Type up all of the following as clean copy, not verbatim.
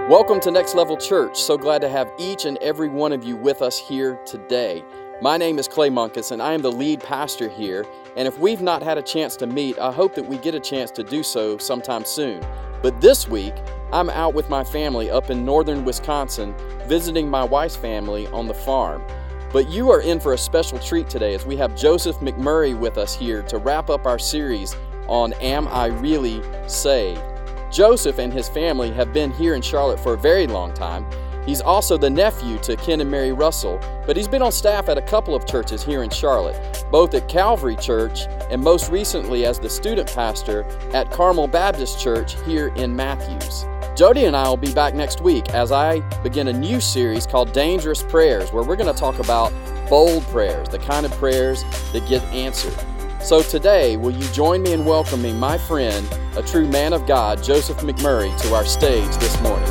Welcome to Next Level Church. So glad to have each and every one of you with us here today. My name is Clay Munkus, and I am the lead pastor here. And if we've not had a chance to meet, I hope that we get a chance to do so sometime soon. But this week, I'm out with my family up in northern Wisconsin, visiting my wife's family on the farm. But you are in for a special treat today as we have Joseph McMurray with us here to wrap up our series on Am I Really Saved? Joseph and his family have been here in Charlotte for a very long time. He's also the nephew to Ken and Mary Russell, but he's been on staff at a couple of churches here in Charlotte, both at Calvary Church and most recently as the student pastor at Carmel Baptist Church here in Matthews. Jody and I will be back next week as I begin a new series called Dangerous Prayers, where we're going to talk about bold prayers, the kind of prayers that get answered. So today, will you join me in welcoming my friend, a true man of God, Joseph McMurray, to our stage this morning.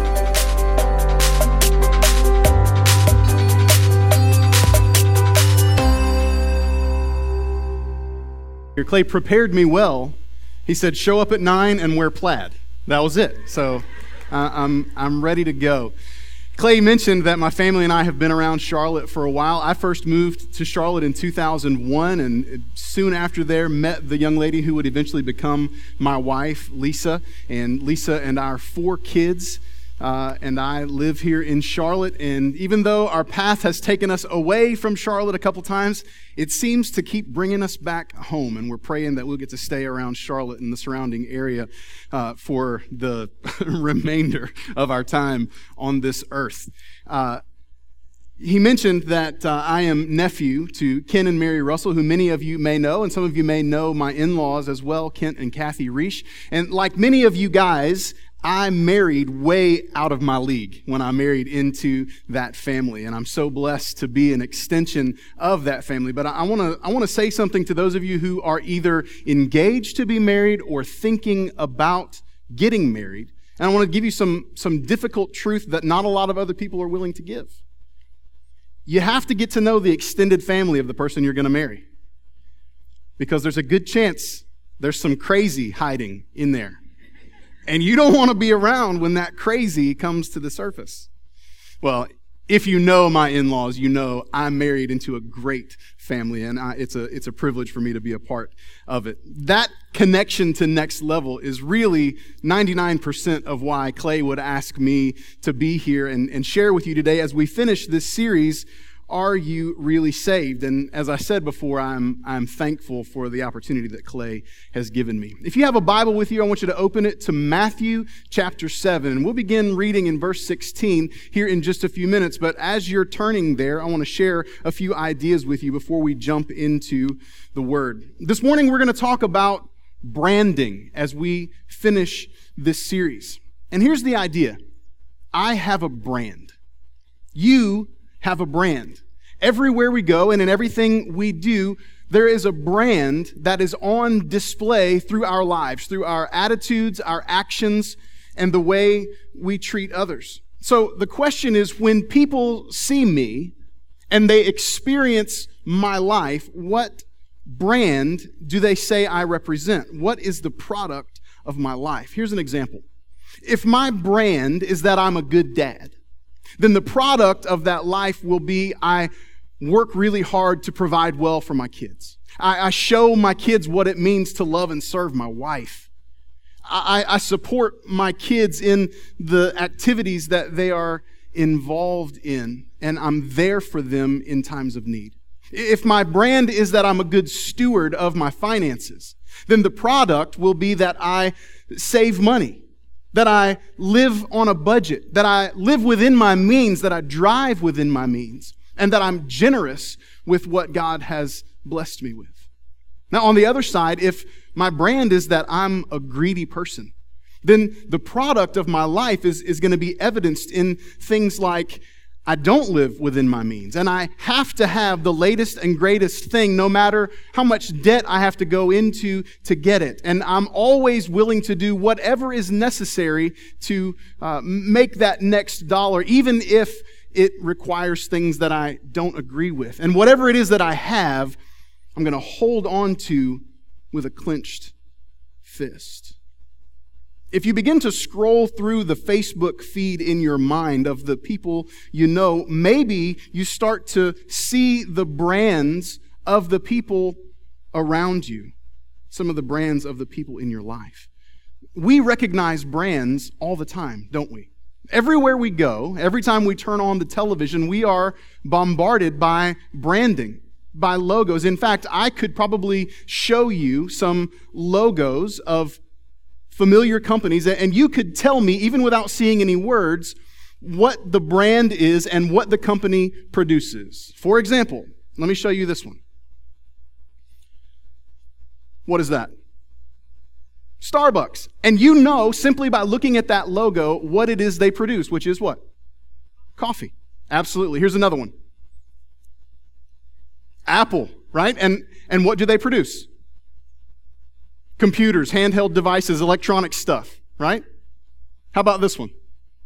Clay prepared me well. He said, show up at 9 and wear plaid. That was it. So I'm ready to go. Clay mentioned that my family and I have been around Charlotte for a while. I first moved to Charlotte in 2001, and soon after there met the young lady who would eventually become my wife, Lisa. And Lisa and our 4 kids and I live here in Charlotte. And even though our path has taken us away from Charlotte a couple times, it seems to keep bringing us back home. And we're praying that we'll get to stay around Charlotte and the surrounding area for the remainder of our time on this earth. He mentioned that I am nephew to Ken and Mary Russell, who many of you may know, and some of you may know my in-laws as well, Kent and Kathy Reish. And like many of you guys, I married way out of my league when I married into that family, and I'm so blessed to be an extension of that family. But I want to say something to those of you who are either engaged to be married or thinking about getting married. And I want to give you some difficult truth that not a lot of other people are willing to give. You have to get to know the extended family of the person you're going to marry, because there's a good chance there's some crazy hiding in there. And you don't want to be around when that crazy comes to the surface. Well, if you know my in-laws, you know I'm married into a great family, and it's a privilege for me to be a part of it. That connection to Next Level is really 99% of why Clay would ask me to be here and share with you today as we finish this series, Are You Really Saved? And as I said before, I'm thankful for the opportunity that Clay has given me. If you have a Bible with you, I want you to open it to Matthew chapter 7. And we'll begin reading in verse 16 here in just a few minutes. But as you're turning there, I want to share a few ideas with you before we jump into the Word. This morning, we're going to talk about branding as we finish this series. And here's the idea. I have a brand. You have a brand. Everywhere we go and in everything we do, there is a brand that is on display through our lives, through our attitudes, our actions, and the way we treat others. So the question is, when people see me and they experience my life, what brand do they say I represent? What is the product of my life? Here's an example. If my brand is that I'm a good dad, then the product of that life will be I work really hard to provide well for my kids. I show my kids what it means to love and serve my wife. I support my kids in the activities that they are involved in, and I'm there for them in times of need. If my brand is that I'm a good steward of my finances, then the product will be that I save money, that I live on a budget, that I live within my means, that I drive within my means, and that I'm generous with what God has blessed me with. Now, on the other side, if my brand is that I'm a greedy person, then the product of my life is going to be evidenced in things like I don't live within my means, and I have to have the latest and greatest thing, no matter how much debt I have to go into to get it. And I'm always willing to do whatever is necessary to make that next dollar, even if it requires things that I don't agree with. And whatever it is that I have, I'm going to hold on to with a clenched fist. If you begin to scroll through the Facebook feed in your mind of the people you know, maybe you start to see the brands of the people around you, some of the brands of the people in your life. We recognize brands all the time, don't we? Everywhere we go, every time we turn on the television, we are bombarded by branding, by logos. In fact, I could probably show you some logos of familiar companies, and you could tell me, even without seeing any words, what the brand is and what the company produces. For example, let me show you this one. What is that? Starbucks. And you know, simply by looking at that logo, what it is they produce, which is what? Coffee. Absolutely. Here's another one. Apple, right? And what do they produce? Computers, handheld devices, electronic stuff, right? How about this one?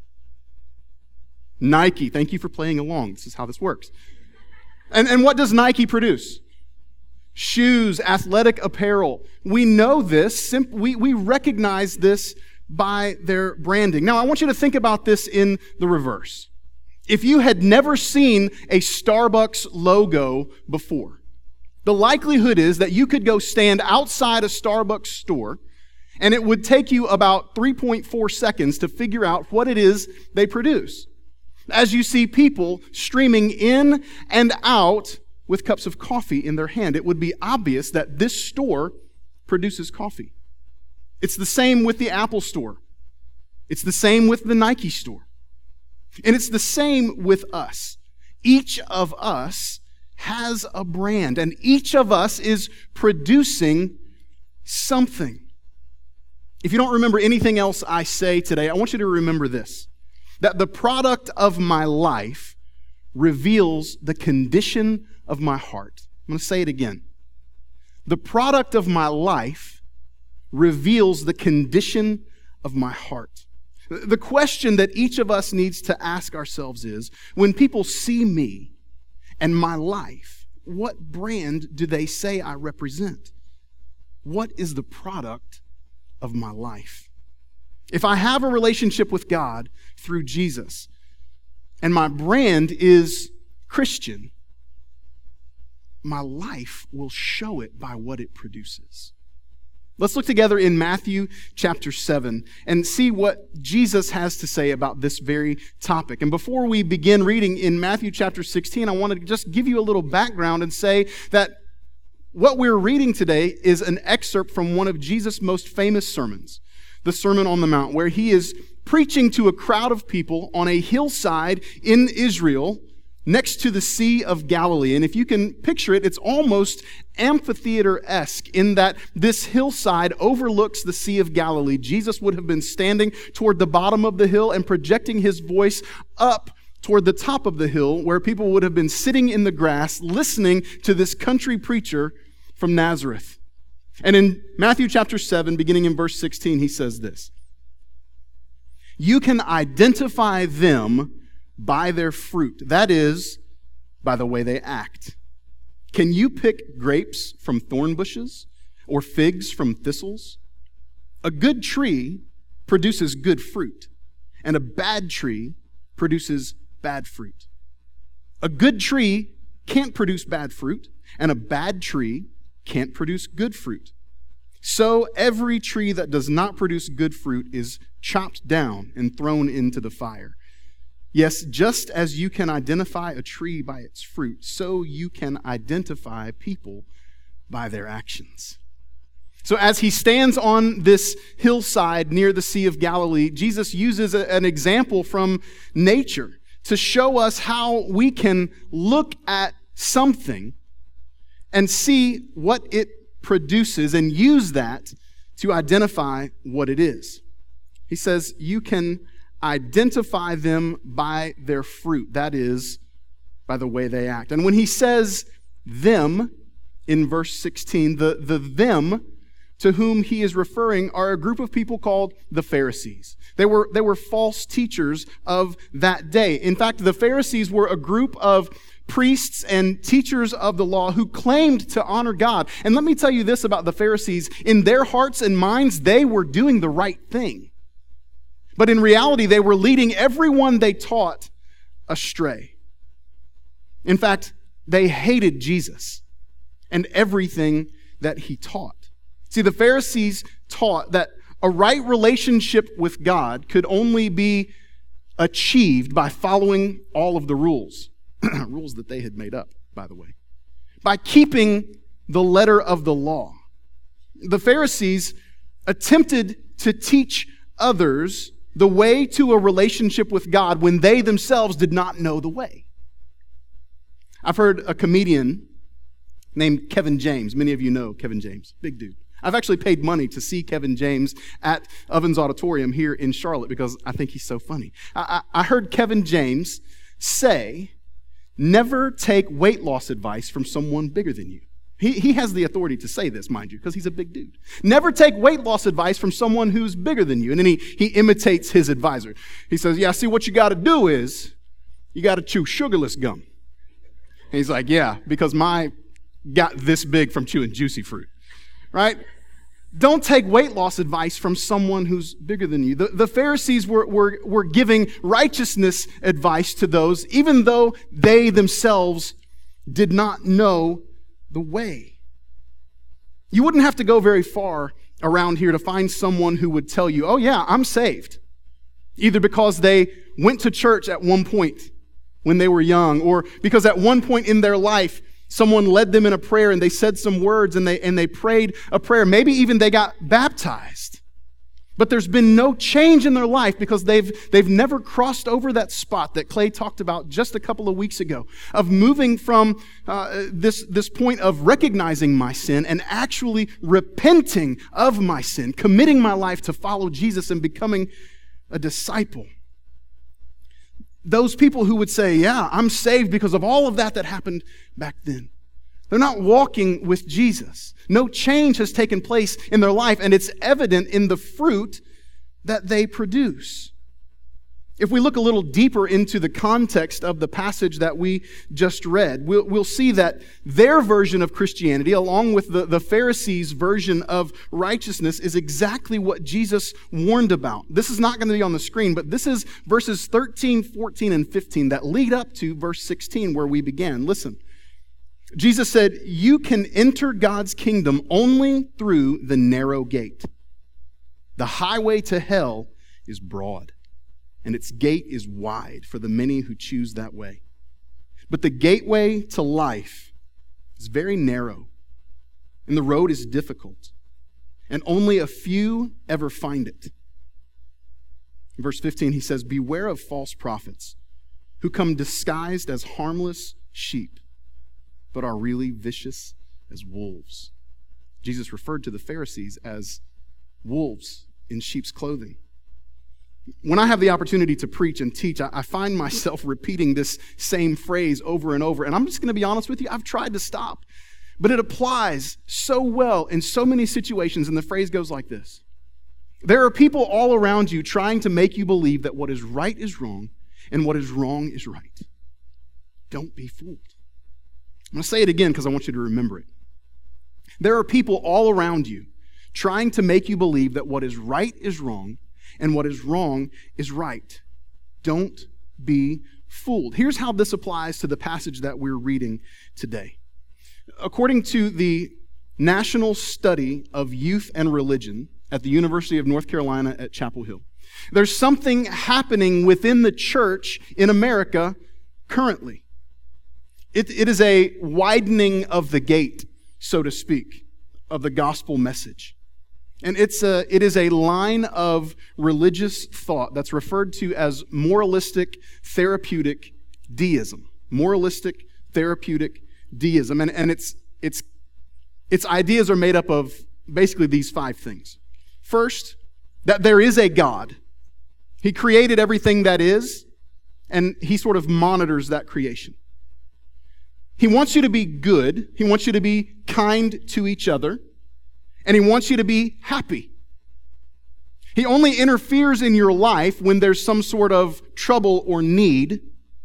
Nike. Thank you for playing along. This is how this works. And what does Nike produce? Shoes, athletic apparel. We know this. We recognize this by their branding. Now, I want you to think about this in the reverse. If you had never seen a Starbucks logo before, the likelihood is that you could go stand outside a Starbucks store and it would take you about 3.4 seconds to figure out what it is they produce. As you see people streaming in and out with cups of coffee in their hand, it would be obvious that this store produces coffee. It's the same with the Apple store. It's the same with the Nike store. And it's the same with us. Each of us has a brand, and each of us is producing something. If you don't remember anything else I say today, I want you to remember this, that the product of my life reveals the condition of my heart. I'm going to say it again. The product of my life reveals the condition of my heart. The question that each of us needs to ask ourselves is, when people see me and my life, what brand do they say I represent? What is the product of my life? If I have a relationship with God through Jesus, and my brand is Christian, my life will show it by what it produces. Let's look together in Matthew chapter 7 and see what Jesus has to say about this very topic. And before we begin reading in Matthew chapter 16, I want to just give you a little background and say that what we're reading today is an excerpt from one of Jesus' most famous sermons, the Sermon on the Mount, where he is preaching to a crowd of people on a hillside in Israel next to the Sea of Galilee. And if you can picture it, it's almost amphitheater-esque in that this hillside overlooks the Sea of Galilee. Jesus would have been standing toward the bottom of the hill and projecting his voice up toward the top of the hill, where people would have been sitting in the grass listening to this country preacher from Nazareth. And in Matthew chapter 7, beginning in verse 16, he says this: "You can identify them by their fruit. That is, by the way they act. Can you pick grapes from thorn bushes or figs from thistles? A good tree produces good fruit, and a bad tree produces bad fruit. A good tree can't produce bad fruit, and a bad tree can't produce good fruit. So every tree that does not produce good fruit is chopped down and thrown into the fire. Yes, just as you can identify a tree by its fruit, so you can identify people by their actions." So as he stands on this hillside near the Sea of Galilee, Jesus uses an example from nature to show us how we can look at something and see what it produces and use that to identify what it is. He says, you can identify them by their fruit. That is, by the way they act. And when he says them in verse 16, the them to whom he is referring are a group of people called the Pharisees. They were false teachers of that day. In fact, the Pharisees were a group of priests and teachers of the law who claimed to honor God. And let me tell you this about the Pharisees. In their hearts and minds, they were doing the right thing. But in reality, they were leading everyone they taught astray. In fact, they hated Jesus and everything that he taught. See, the Pharisees taught that a right relationship with God could only be achieved by following all of the rules. Rules that they had made up, by the way. By keeping the letter of the law. The Pharisees attempted to teach others the way to a relationship with God when they themselves did not know the way. I've heard a comedian named Kevin James. Many of you know Kevin James. Big dude. I've actually paid money to see Kevin James at Ovens Auditorium here in Charlotte because I think he's so funny. I heard Kevin James say, never take weight loss advice from someone bigger than you. He has the authority to say this, mind you, because he's a big dude. Never take weight loss advice from someone who's bigger than you. And then he imitates his advisor. He says, yeah, see, what you got to do is you got to chew sugarless gum. And he's like, yeah, because my got this big from chewing juicy fruit, right? Don't take weight loss advice from someone who's bigger than you. The Pharisees were giving righteousness advice to those, even though they themselves did not know the way. You wouldn't have to go very far around here to find someone who would tell you, oh yeah, I'm saved. Either because they went to church at one point when they were young, or because at one point in their life, someone led them in a prayer and they said some words and they prayed a prayer. Maybe even they got baptized. But there's been no change in their life because they've never crossed over that spot that Clay talked about just a couple of weeks ago of moving from this point of recognizing my sin and actually repenting of my sin, committing my life to follow Jesus and becoming a disciple. Those people who would say, yeah, I'm saved because of all of that happened back then. They're not walking with Jesus. No change has taken place in their life, and it's evident in the fruit that they produce. If we look a little deeper into the context of the passage that we just read, we'll see that their version of Christianity, along with the Pharisees' version of righteousness, is exactly what Jesus warned about. This is not going to be on the screen, but this is verses 13, 14, and 15 that lead up to verse 16 where we began. Listen. Jesus said, you can enter God's kingdom only through the narrow gate. The highway to hell is broad, and its gate is wide for the many who choose that way. But the gateway to life is very narrow, and the road is difficult, and only a few ever find it. In verse 15, he says, beware of false prophets who come disguised as harmless sheep, but are really vicious as wolves. Jesus referred to the Pharisees as wolves in sheep's clothing. When I have the opportunity to preach and teach, I find myself repeating this same phrase over and over. And I'm just going to be honest with you, I've tried to stop. But it applies so well in so many situations, and the phrase goes like this. There are people all around you trying to make you believe that what is right is wrong and what is wrong is right. Don't be fooled. I'm going to say it again because I want you to remember it. There are people all around you trying to make you believe that what is right is wrong and what is wrong is right. Don't be fooled. Here's how this applies to the passage that we're reading today. According to the National Study of Youth and Religion at the University of North Carolina at Chapel Hill, there's something happening within the church in America currently. It is a widening of the gate, so to speak, of the gospel message. And it is a line of religious thought that's referred to as moralistic therapeutic deism. Moralistic therapeutic deism. And its ideas are made up of basically these 5 things. First, that there is a God. He created everything that is, and he sort of monitors that creation. He wants you to be good. He wants you to be kind to each other. And he wants you to be happy. He only interferes in your life when there's some sort of trouble or need.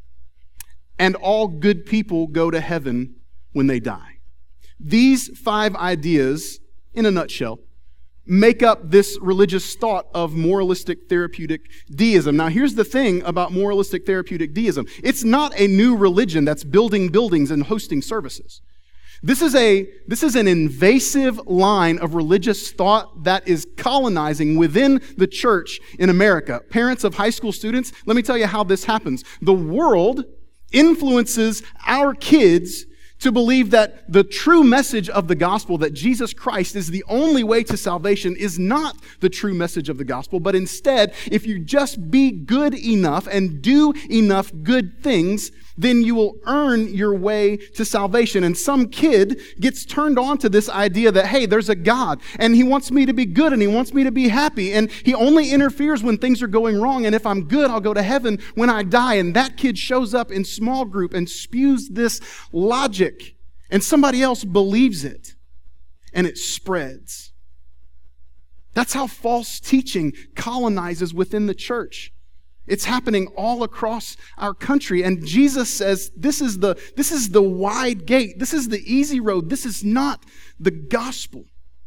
And all good people go to heaven when they die. These 5 ideas, in a nutshell, make up this religious thought of moralistic therapeutic deism. Now, here's the thing about moralistic therapeutic deism. It's not a new religion that's building buildings and hosting services. This is an invasive line of religious thought that is colonizing within the church in America. Parents of high school students, let me tell you how this happens. The world influences our kids to believe that the true message of the gospel, that Jesus Christ is the only way to salvation, is not the true message of the gospel, but instead, if you just be good enough and do enough good things, then you will earn your way to salvation. And some kid gets turned on to this idea that, hey, there's a God, and he wants me to be good, and he wants me to be happy, and he only interferes when things are going wrong, and if I'm good, I'll go to heaven when I die. And that kid shows up in small group and spews this logic, and somebody else believes it, and it spreads. That's how false teaching colonizes within the church. It's happening all across our country. And Jesus says, this is the wide gate. This is the easy road. This is not the gospel.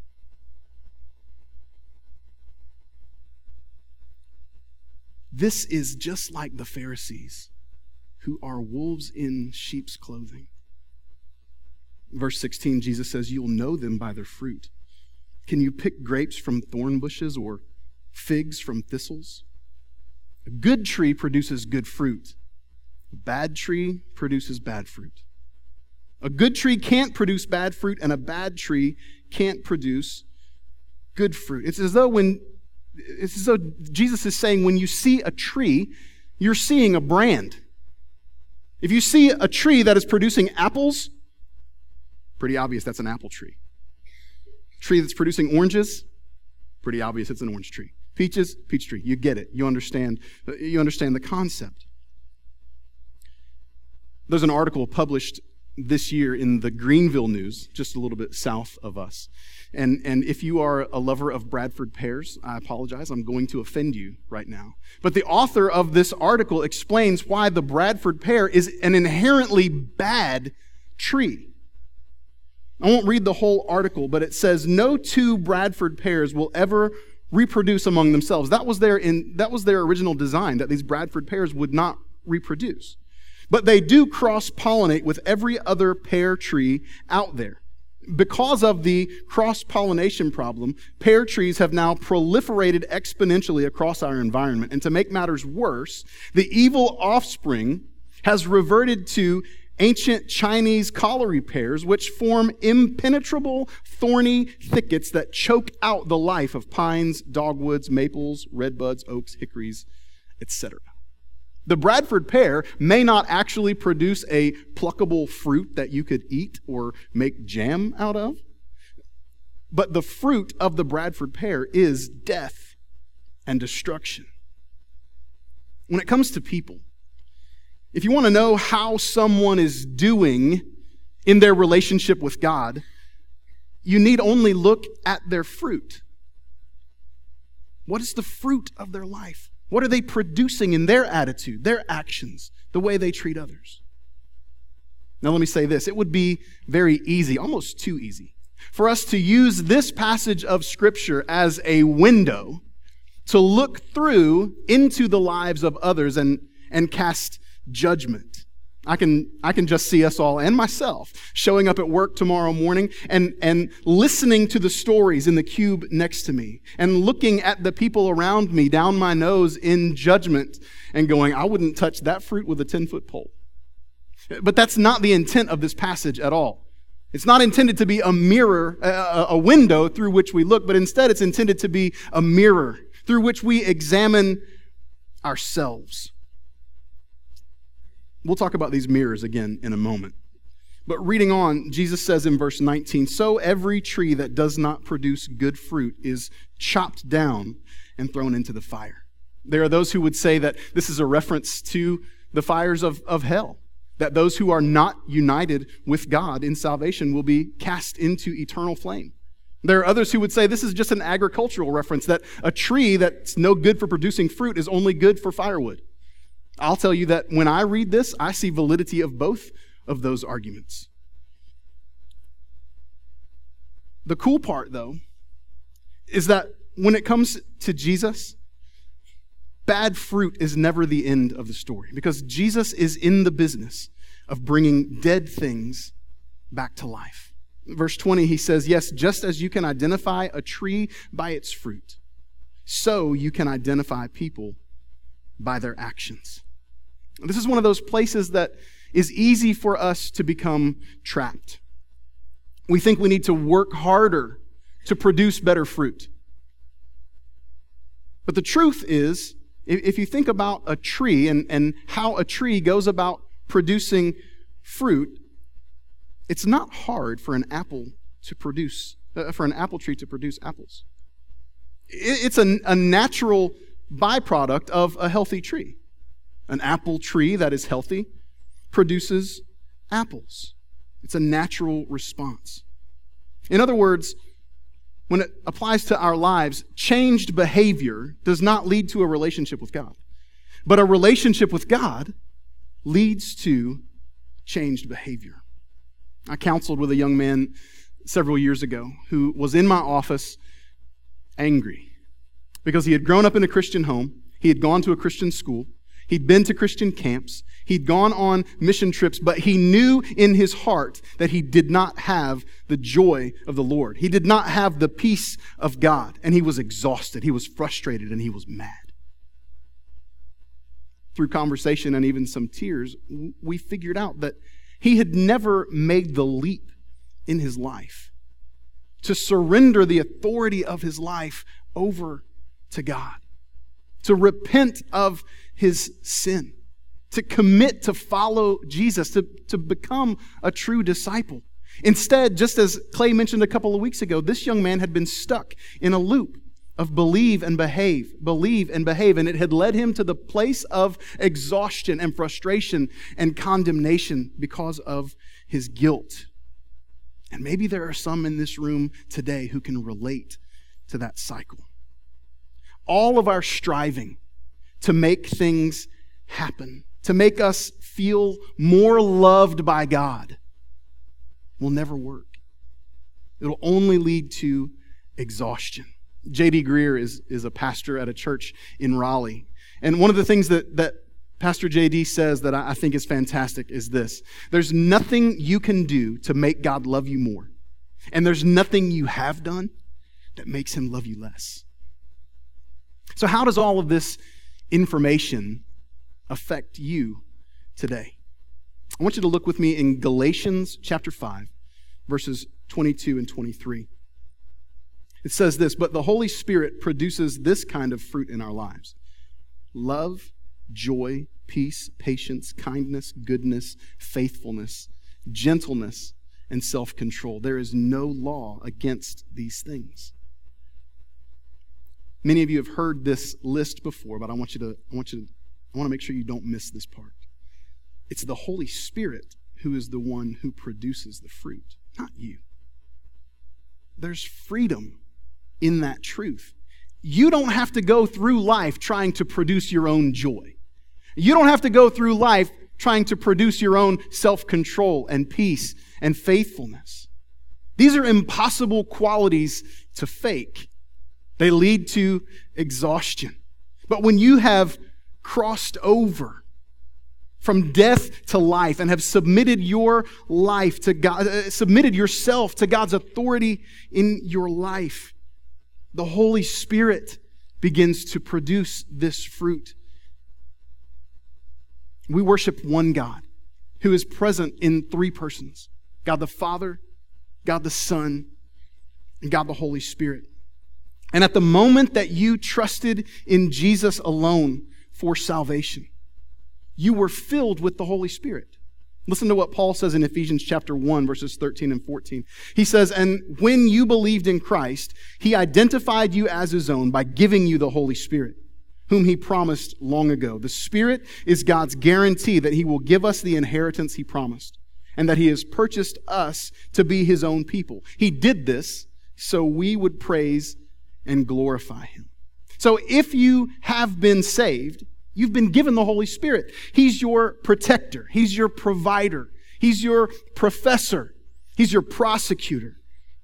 This is just like the Pharisees, who are wolves in sheep's clothing. Verse 16, Jesus says, you'll know them by their fruit. Can you pick grapes from thorn bushes or figs from thistles? A good tree produces good fruit. A bad tree produces bad fruit. A good tree can't produce bad fruit, and a bad tree can't produce good fruit. It's as though Jesus is saying, when you see a tree, you're seeing a brand. If you see a tree that is producing apples, pretty obvious that's an apple tree. Tree that's producing oranges, pretty obvious it's an orange tree. Peaches, peach tree. You get it. You understand the concept. There's an article published this year in the Greenville News, just a little bit south of us. And if you are a lover of Bradford pears, I apologize. I'm going to offend you right now. But the author of this article explains why the Bradford pear is an inherently bad tree. I won't read the whole article, but it says, no two Bradford pears will ever reproduce among themselves. That was their original design, that these Bradford pears would not reproduce. But they do cross-pollinate with every other pear tree out there. Because of the cross-pollination problem, pear trees have now proliferated exponentially across our environment. And to make matters worse, the evil offspring has reverted to ancient Chinese colliery pears, which form impenetrable, thorny thickets that choke out the life of pines, dogwoods, maples, redbuds, oaks, hickories, etc. The Bradford pear may not actually produce a pluckable fruit that you could eat or make jam out of, but the fruit of the Bradford pear is death and destruction. When it comes to people, if you want to know how someone is doing in their relationship with God, you need only look at their fruit. What is the fruit of their life? What are they producing in their attitude, their actions, the way they treat others? Now let me say this. It would be very easy, almost too easy, for us to use this passage of Scripture as a window to look through into the lives of others and cast judgment. I can just see us all and myself showing up at work tomorrow morning and listening to the stories in the cube next to me and looking at the people around me down my nose in judgment and going, I wouldn't touch that fruit with a 10-foot pole. But that's not the intent of this passage at all. It's not intended to be a mirror, a window through which we look, but instead it's intended to be a mirror through which we examine ourselves. We'll talk about these mirrors again in a moment. But reading on, Jesus says in verse 19, so every tree that does not produce good fruit is chopped down and thrown into the fire. There are those who would say that this is a reference to the fires of hell, that those who are not united with God in salvation will be cast into eternal flame. There are others who would say this is just an agricultural reference, that a tree that's no good for producing fruit is only good for firewood. I'll tell you that when I read this, I see validity of both of those arguments. The cool part, though, is that when it comes to Jesus, bad fruit is never the end of the story, because Jesus is in the business of bringing dead things back to life. Verse 20, he says, yes, just as you can identify a tree by its fruit, so you can identify people by their actions. This is one of those places that is easy for us to become trapped. We think we need to work harder to produce better fruit. But the truth is, if you think about a tree and how a tree goes about producing fruit, it's not hard for an apple tree to produce apples. It's a natural byproduct of a healthy tree. An apple tree that is healthy produces apples. It's a natural response. In other words, when it applies to our lives, changed behavior does not lead to a relationship with God. But a relationship with God leads to changed behavior. I counseled with a young man several years ago who was in my office angry because he had grown up in a Christian home, he had gone to a Christian school, he'd been to Christian camps, he'd gone on mission trips, but he knew in his heart that he did not have the joy of the Lord. He did not have the peace of God, and he was exhausted, he was frustrated, and he was mad. Through conversation and even some tears, we figured out that he had never made the leap in his life to surrender the authority of his life over to God, to repent of his sin, to commit to follow Jesus, to become a true disciple. Instead, just as Clay mentioned a couple of weeks ago, this young man had been stuck in a loop of believe and behave, and it had led him to the place of exhaustion and frustration and condemnation because of his guilt. And maybe there are some in this room today who can relate to that cycle. All of our striving to make things happen, to make us feel more loved by God, will never work. It'll only lead to exhaustion. J.D. Greear is a pastor at a church in Raleigh. And one of the things that Pastor J.D. says that I think is fantastic is this: there's nothing you can do to make God love you more. And there's nothing you have done that makes him love you less. So how does all of this information affect you today? I want you to look with me in Galatians chapter 5, verses 22 and 23. It says this: but the Holy Spirit produces this kind of fruit in our lives: love, joy, peace, patience, kindness, goodness, faithfulness, gentleness, and self-control. There is no law against these things. Many of you have heard this list before, but I want to make sure you don't miss this part. It's the Holy Spirit who is the one who produces the fruit, not you. There's freedom in that truth. You don't have to go through life trying to produce your own joy. You don't have to go through life trying to produce your own self-control and peace and faithfulness. These are impossible qualities to fake. They lead to exhaustion. But when you have crossed over from death to life and have submitted your life to God, submitted yourself to God's authority in your life, the Holy Spirit begins to produce this fruit. We worship one God who is present in three persons: God the Father, God the Son, and God the Holy Spirit. And at the moment that you trusted in Jesus alone for salvation, you were filled with the Holy Spirit. Listen to what Paul says in Ephesians chapter 1, verses 13 and 14. He says, and when you believed in Christ, he identified you as his own by giving you the Holy Spirit, whom he promised long ago. The Spirit is God's guarantee that he will give us the inheritance he promised, and that he has purchased us to be his own people. He did this so we would praise and glorify him. So if you have been saved, you've been given the Holy Spirit. He's your protector. He's your provider. He's your professor. He's your prosecutor.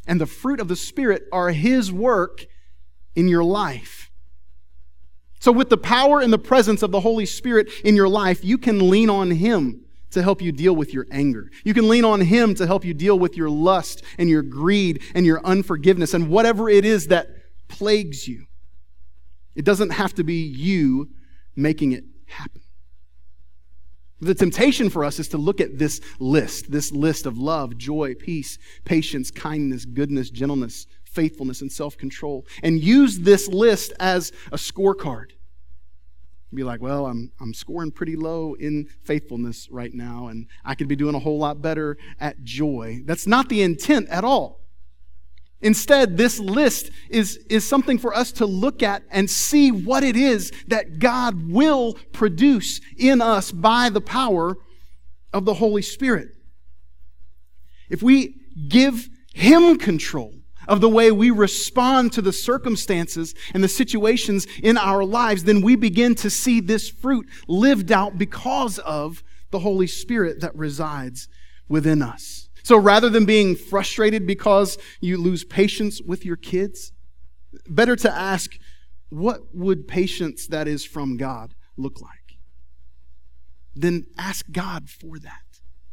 and the fruit of the Spirit are His work in your life. So with the power and the presence of the Holy Spirit in your life, you can lean on Him to help you deal with your anger. You can lean on Him to help you deal with your lust and your greed and your unforgiveness and whatever it is that plagues you. It doesn't have to be you making it happen. The temptation for us is to look at this list of love, joy, peace, patience, kindness, goodness, gentleness, faithfulness, and self-control, and use this list as a scorecard. Be like, well, I'm scoring pretty low in faithfulness right now, and I could be doing a whole lot better at joy. That's not the intent at all. Instead, this list is something for us to look at and see what it is that God will produce in us by the power of the Holy Spirit. If we give Him control of the way we respond to the circumstances and the situations in our lives, then we begin to see this fruit lived out because of the Holy Spirit that resides within us. So rather than being frustrated because you lose patience with your kids, better to ask, what would patience that is from God look like? Then ask God for that.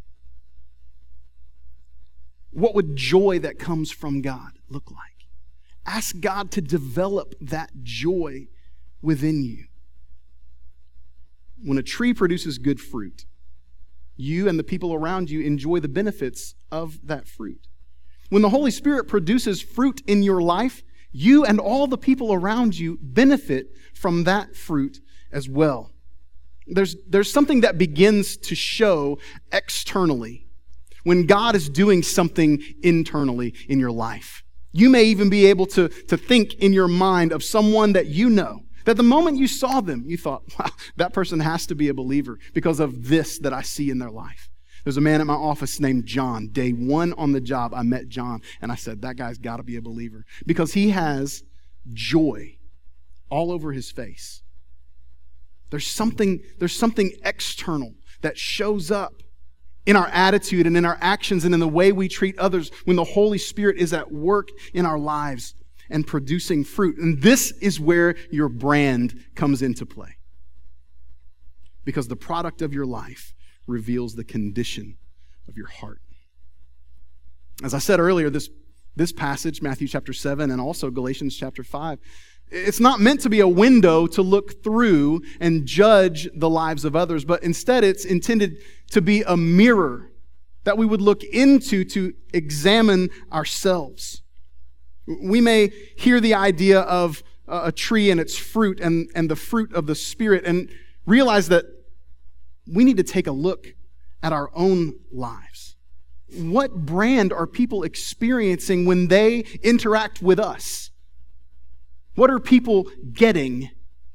What would joy that comes from God look like? Ask God to develop that joy within you. When a tree produces good fruit, you and the people around you enjoy the benefits of that fruit. When the Holy Spirit produces fruit in your life, you and all the people around you benefit from that fruit as well. There's something that begins to show externally when God is doing something internally in your life. You may even be able to think in your mind of someone that you know, that the moment you saw them, you thought, wow, that person has to be a believer because of this that I see in their life. There's a man at my office named John. Day one on the job, I met John, and I said, that guy's got to be a believer because he has joy all over his face. There's something external that shows up in our attitude and in our actions and in the way we treat others when the Holy Spirit is at work in our lives and producing fruit. And this is where your brand comes into play. Because the product of your life reveals the condition of your heart. As I said earlier, this passage, Matthew chapter 7 and also Galatians chapter 5, it's not meant to be a window to look through and judge the lives of others, but instead it's intended to be a mirror that we would look into to examine ourselves. We may hear the idea of a tree and its fruit and the fruit of the Spirit and realize that we need to take a look at our own lives. What brand are people experiencing when they interact with us? What are people getting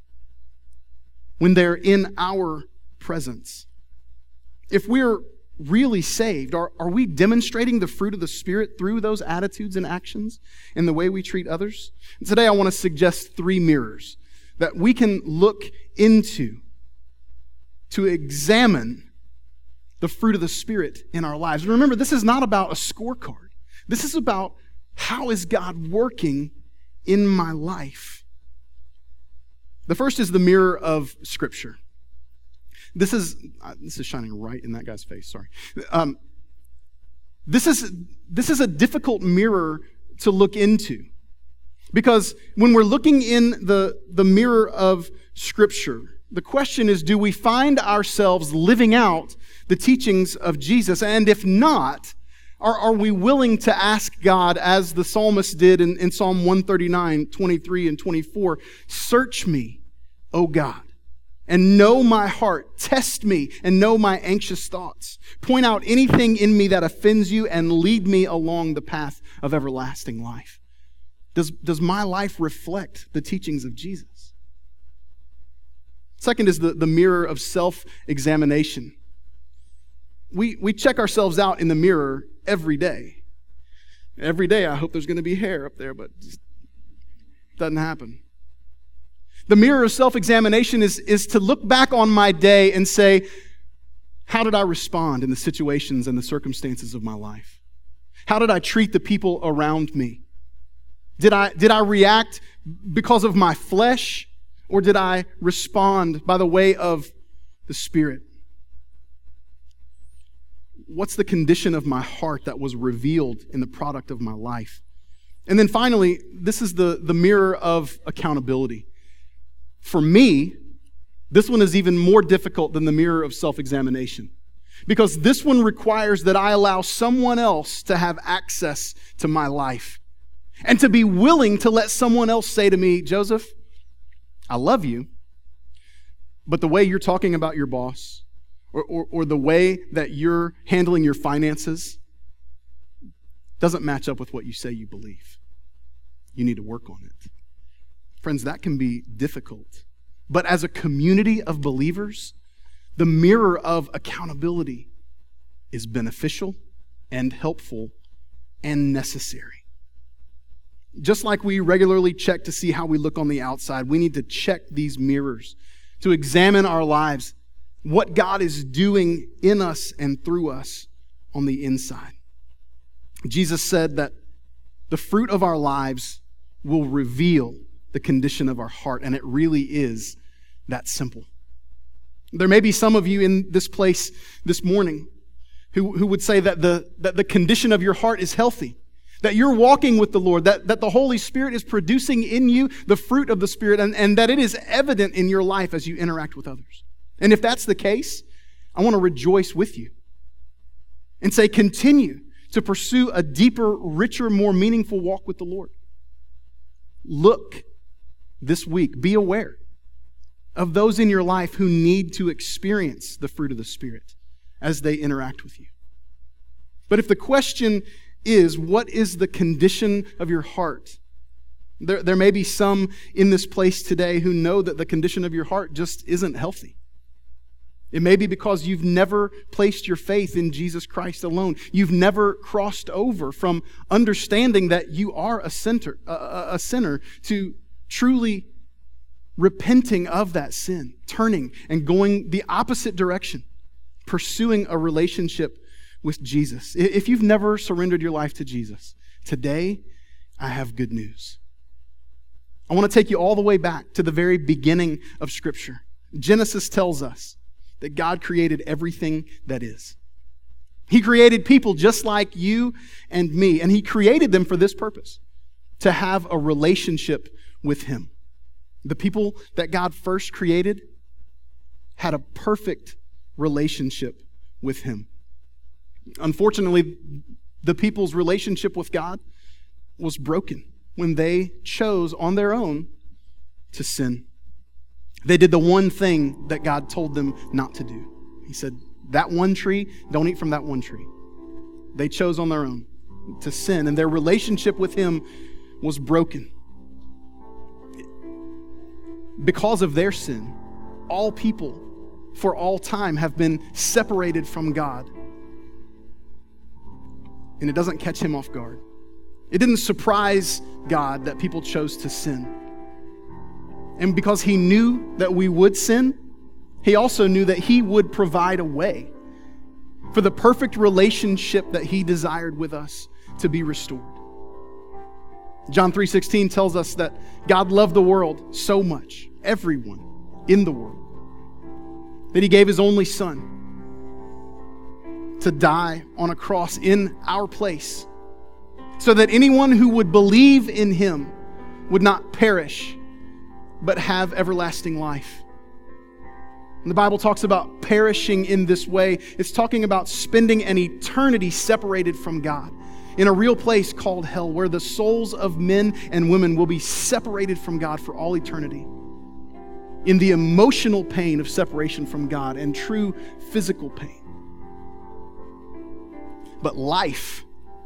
when they're in our presence? If we're really saved, are we demonstrating the fruit of the Spirit through those attitudes and actions in the way we treat others? And today I want to suggest 3 mirrors that we can look into to examine the fruit of the Spirit in our lives. And remember, this is not about a scorecard. This is about how is God working in my life. The first is the mirror of Scripture. This is shining right in that guy's face, sorry. This is a difficult mirror to look into. Because when we're looking in the mirror of Scripture, the question is, do we find ourselves living out the teachings of Jesus? And if not, are we willing to ask God, as the psalmist did in Psalm 139, 23, and 24, search me, O God, and know my heart. Test me and know my anxious thoughts. Point out anything in me that offends you and lead me along the path of everlasting life. Does my life reflect the teachings of Jesus? Second is the mirror of self-examination. We check ourselves out in the mirror every day. Every day I hope there's going to be hair up there, but it just doesn't happen. The mirror of self-examination is to look back on my day and say, how did I respond in the situations and the circumstances of my life? How did I treat the people around me? Did I react because of my flesh, or did I respond by the way of the Spirit? What's the condition of my heart that was revealed in the product of my life? And then finally, this is the mirror of accountability. For me, this one is even more difficult than the mirror of self-examination, because this one requires that I allow someone else to have access to my life and to be willing to let someone else say to me, Joseph, I love you, but the way you're talking about your boss or the way that you're handling your finances doesn't match up with what you say you believe. You need to work on it. Friends, that can be difficult. But as a community of believers, the mirror of accountability is beneficial and helpful and necessary. Just like we regularly check to see how we look on the outside, we need to check these mirrors to examine our lives, what God is doing in us and through us on the inside. Jesus said that the fruit of our lives will reveal the condition of our heart, and it really is that simple. There may be some of you in this place this morning who would say that the condition of your heart is healthy, that you're walking with the Lord, that the Holy Spirit is producing in you the fruit of the Spirit, and that it is evident in your life as you interact with others. And if that's the case, I want to rejoice with you and say, continue to pursue a deeper, richer, more meaningful walk with the Lord. Look this week, be aware of those in your life who need to experience the fruit of the Spirit as they interact with you. But if the question is, what is the condition of your heart? There may be some in this place today who know that the condition of your heart just isn't healthy. It may be because you've never placed your faith in Jesus Christ alone. You've never crossed over from understanding that you are a sinner to truly repenting of that sin, turning and going the opposite direction, pursuing a relationship with Jesus. If you've never surrendered your life to Jesus, today I have good news. I want to take you all the way back to the very beginning of Scripture. Genesis tells us that God created everything that is. He created people just like you and me, and He created them for this purpose, to have a relationship with Him. The people that God first created had a perfect relationship with Him. Unfortunately, the people's relationship with God was broken when they chose on their own to sin. They did the one thing that God told them not to do. He said, that one tree, don't eat from that one tree. They chose on their own to sin, and their relationship with Him was broken. Because of their sin, all people for all time have been separated from God. And it doesn't catch Him off guard. It didn't surprise God that people chose to sin. And because He knew that we would sin, He also knew that He would provide a way for the perfect relationship that He desired with us to be restored. John 3:16 tells us that God loved the world so much, everyone in the world, that He gave His only Son to die on a cross in our place, so that anyone who would believe in Him would not perish, but have everlasting life. And the Bible talks about perishing in this way. It's talking about spending an eternity separated from God in a real place called hell, where the souls of men and women will be separated from God for all eternity, in the emotional pain of separation from God and true physical pain. But life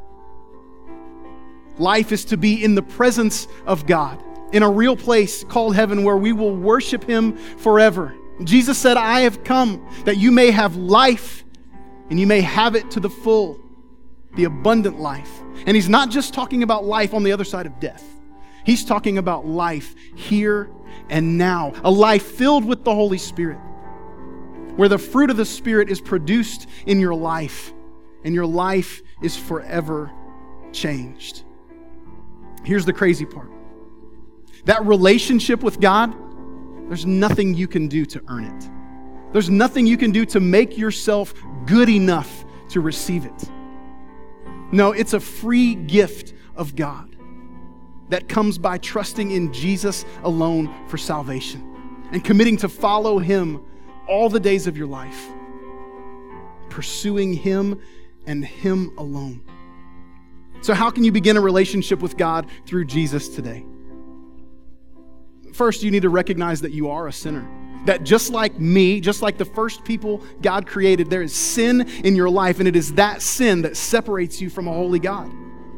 is to be in the presence of God, in a real place called heaven, where we will worship Him forever. Jesus said, I have come that you may have life, and you may have it to the full, the abundant life. And He's not just talking about life on the other side of death. He's talking about life here and now, a life filled with the Holy Spirit, where the fruit of the Spirit is produced in your life, and your life is forever changed. Here's the crazy part. That relationship with God, there's nothing you can do to earn it. There's nothing you can do to make yourself good enough to receive it. No, it's a free gift of God that comes by trusting in Jesus alone for salvation and committing to follow Him all the days of your life, pursuing Him and Him alone. So how can you begin a relationship with God through Jesus today? First, you need to recognize that you are a sinner. That just like me, just like the first people God created, there is sin in your life, and it is that sin that separates you from a holy God.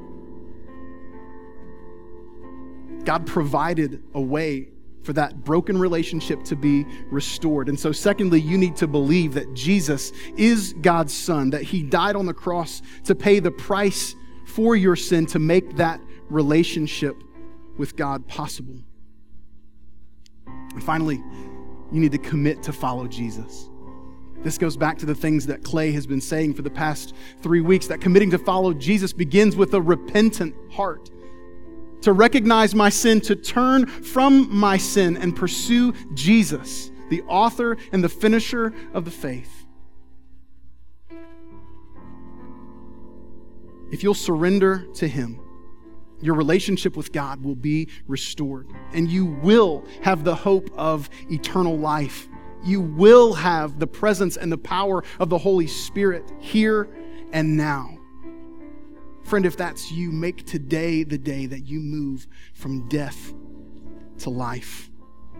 God provided a way for that broken relationship to be restored. And so secondly, you need to believe that Jesus is God's Son, that He died on the cross to pay the price for your sin to make that relationship with God possible. And finally, you need to commit to follow Jesus. This goes back to the things that Clay has been saying for the past 3 weeks, that committing to follow Jesus begins with a repentant heart. To recognize my sin, to turn from my sin and pursue Jesus, the author and the finisher of the faith. If you'll surrender to Him, your relationship with God will be restored, and you will have the hope of eternal life. You will have the presence and the power of the Holy Spirit here and now. Friend, if that's you, make today the day that you move from death to life.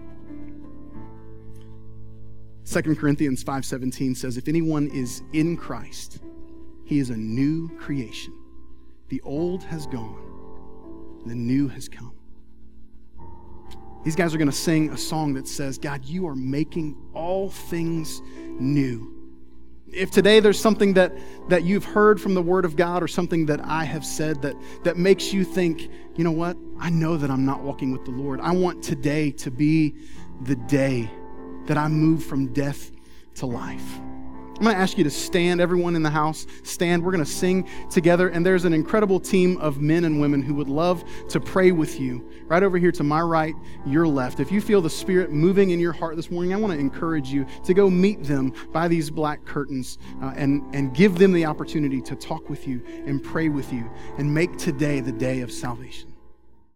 2 Corinthians 5:17 says, if anyone is in Christ, he is a new creation. The old has gone, the new has come. These guys are going to sing a song that says, God, you are making all things new. If today there's something that you've heard from the Word of God or something that I have said that makes you think, you know what, I know that I'm not walking with the Lord. I want today to be the day that I move from death to life. I'm going to ask you to stand, everyone in the house, stand. We're going to sing together, and there's an incredible team of men and women who would love to pray with you. Right over here to my right, your left. If you feel the Spirit moving in your heart this morning, I want to encourage you to go meet them by these black curtains and give them the opportunity to talk with you and pray with you and make today the day of salvation.